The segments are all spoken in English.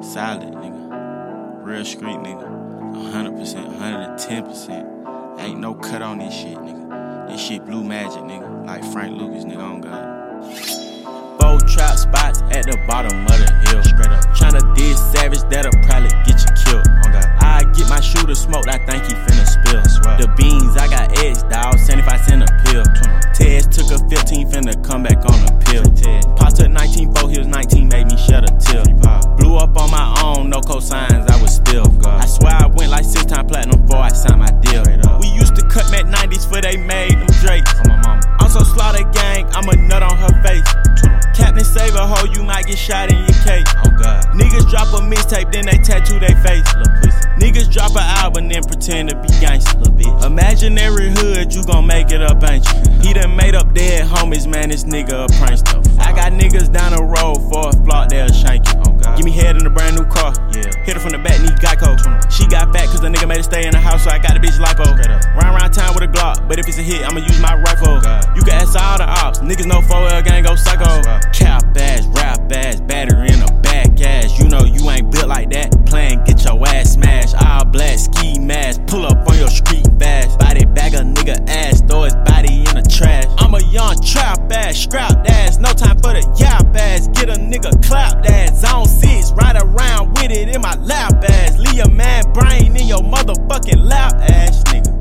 Solid, nigga. Real street, nigga. 100%, 110%. Ain't no cut on this shit, nigga. This shit blue magic, nigga. Like Frank Lucas, nigga, on God. 4 trap spots at the bottom of the hill. Straight up. Tryna diss savage, that'll probably get you killed. On God. I get my shooter smoked, I think he finna spill. The beans, I got eggs, dawg, 75 cents a pill. Tez took a 15, finna come back on the pill. Pop took 19, 4, he was 19, made me shed a tear. Blew up on my own, no cosigns, I was still. I swear I went like 6 times platinum before I signed my deal. We used to cut Mac 90s for they made them Drakes. I'm so slaughter gang, I'm a nut on her face. Captain save a hoe, you might get shot in your cake. Oh God. Niggas drop a mixtape, then they tattoo they face. Niggas drop an album, then pretend to be gangsta. Imaginary hood, you gon' make it up, ain't you? He done made up dead homies, man, this nigga a prankster. I got niggas down the road for a flock, they'll shank you. Oh God. Give me head in a brand new car. Yeah. Hit her from the back, need Geico. She got fat cause the nigga made her stay in the house, so I got the bitch lipo. Run around town with a Glock, but if it's a hit, I'ma use my rifle. You can ask all the ops, niggas know 4L gang go psycho. Cap ass, rap ass, battery in a back ass. You know you ain't built like that. Playin', get your ass smashed. All black ski mask, pull up on your street fast. Body bag a nigga ass, throw his body in the trash. I'm a young trap ass, scrap ass, no time for the yap ass. Get a nigga clap ass, zone 6, ride around with it in my lap ass. Leave a man brain in your motherfucking lap ass, nigga.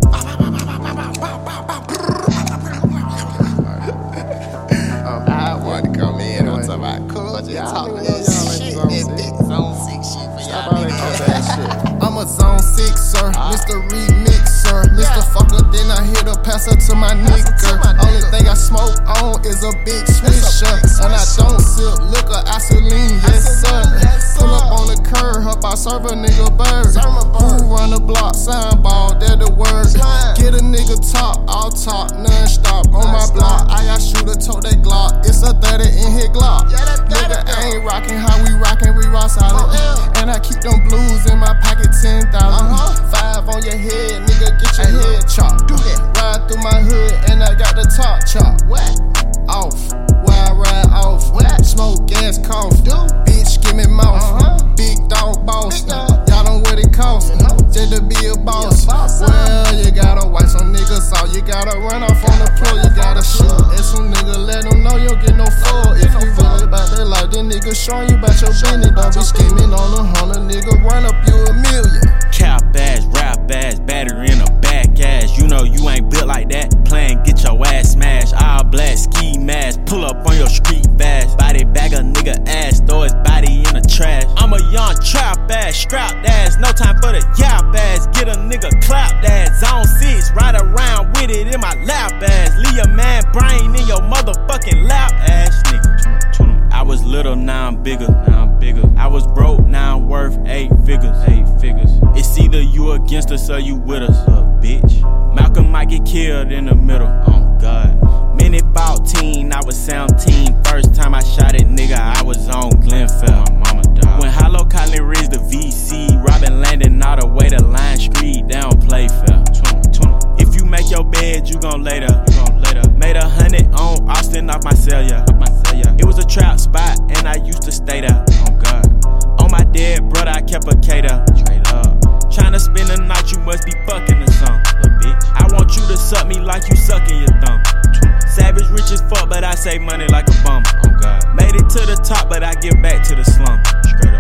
I want to come in on talking about cool. Just talking that shit, that big zone 6 shit for y'all niggas. I'm a zone 6er, Mr. Remixer. Mr. Fucker, then I hit a passer to my nigga. Only thing I smoke on is a big swisher. And I don't sip liquor, I sip lean, yes sir. Pull up on the curb, help I serve a nigga bird. Who run the block, sign ball, they're the word. Get a nigga top, all talk, non-stop. On my block, I got shooter, tote that Glock. It's a 30 in here Glock. Nigga ain't rockin' how we rockin', we rock solid. And I keep them blues in my pocket, 10,000. 5 on your head, nigga, get your head chopped. Ride through my hood, and I got the top chopped. Off, where I ride off. Smoke, gas, cough. Bitch, give me mouth. Big dog boss. Y'all know what it costs. Just to be a boss. Well, you gotta wipe some niggas out. You gotta run off on the floor. You gotta shoot at some nigga. Let them know you get no fall. If you really about that life, then nigga showing you about your business. Don't be scheming on a 100, nigga. Run up you a million. Cap ass, rap ass, battery in a back ass. You know you ain't built like that. Playin', get your ass smashed. All black ski mask, pull up on your street fast. Body bag a nigga ass, throw his body in the trash. I'm a young trap ass, strapped ass, no time for the yap ass. Get a nigga clap ass, zone 6, ride around with it in my lap ass. Leave a man brain in your motherfucking lap ass, nigga. I was little, now I'm bigger. I was broke, now I'm worth 8 figures. It's either you against us or you with us, bitch. Malcolm might get killed in the middle, oh God. Minute 14, I was 17. First time I shot it, nigga, I was on Glenfell. My mama died. When Hollow Collin raised the VC, Robin Landon all the way to Line Street, they don't play fair. If you make your bed, you gon' lay there. Made 100 on Austin off my cellular. It was a trap spot, and I used to stay there. Oh God. On my dead brother, I kept a cater. Straight up. Tryna spend the night, you must be fucking or something. Bitch. I want you to suck me like you sucking your thumb. Savage rich as fuck, but I save money like a bum. Oh God. Made it to the top, but I give back to the slum. Straight up.